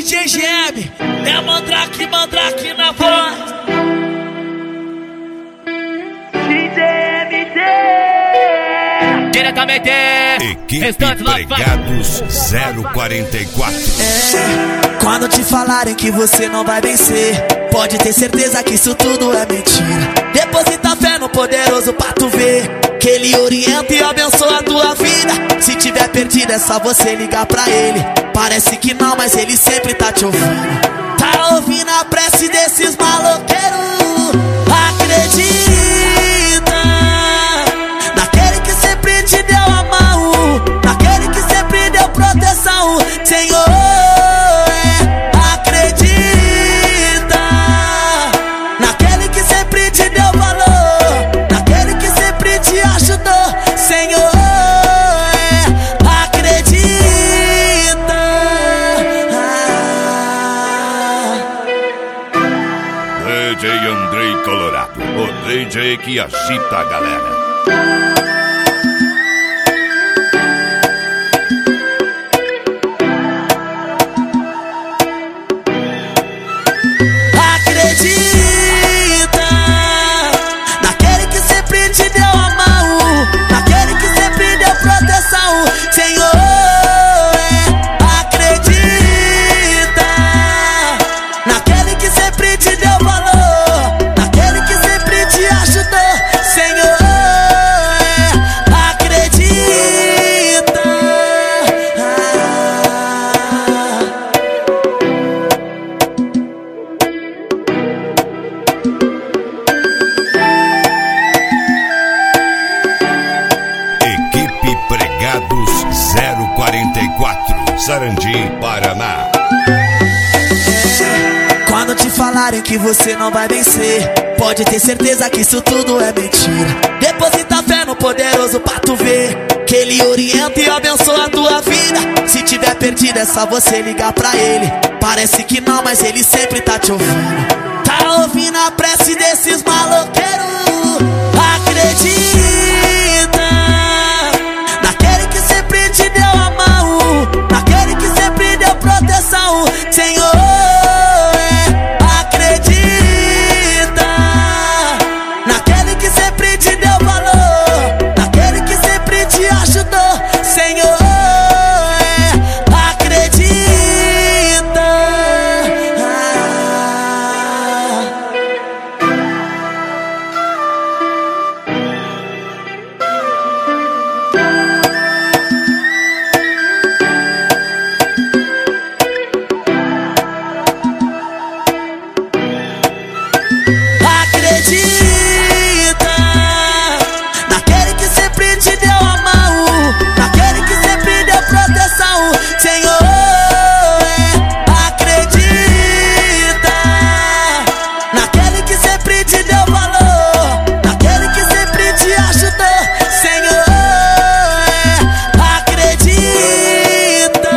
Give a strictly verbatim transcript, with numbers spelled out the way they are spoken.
J G M, é Mandrake, Mandrake na voz. D J M D Diretamente Equipe Pregados zero quarenta e quatro. É, quando te falarem que você não vai vencer, pode ter certeza que isso tudo é mentira. Deposita fé no poderoso pra tu ver que ele orienta e abençoa a tua vida. Se tiver perdido é só você ligar pra ele. Parece que não, mas ele sempre tá te ouvindo. Tá ouvindo a prece desses maloqueiros. Acredita naquele que sempre te deu a mão, naquele que sempre deu proteção, Senhor. É, acredita naquele que sempre te deu valor, naquele que sempre te ajudou, Senhor. É, acredita. D J Andrei Colorado, o D J que agita a galera. Acredita naquele que sempre te deu a mão, naquele que sempre deu proteção, Senhor. É, acredita naquele que sempre te deu valor, naquele que sempre te ajudou, Senhor. É, acredita. Equipe Pregados zero quarenta e quatro, Sarandi, Paraná. Quando te falarem que você não vai vencer, pode ter certeza que isso tudo é mentira. Deposita fé no poderoso pra tu ver que ele orienta e abençoa a tua vida. Se tiver perdido é só você ligar pra ele. Parece que não, mas ele sempre tá te ouvindo. Tá ouvindo a prece desses maloqueiros. Acredita naquele que sempre te deu a mão, naquele que sempre deu proteção, Senhor. É, acredita naquele que sempre te deu valor, naquele que sempre te ajudou, Senhor. É, acredita. Acredita naquele que sempre te deu a mão, naquele que sempre deu proteção, Senhor. É, acredita naquele que sempre te deu valor, naquele que sempre te ajudou, Senhor. É, acredita.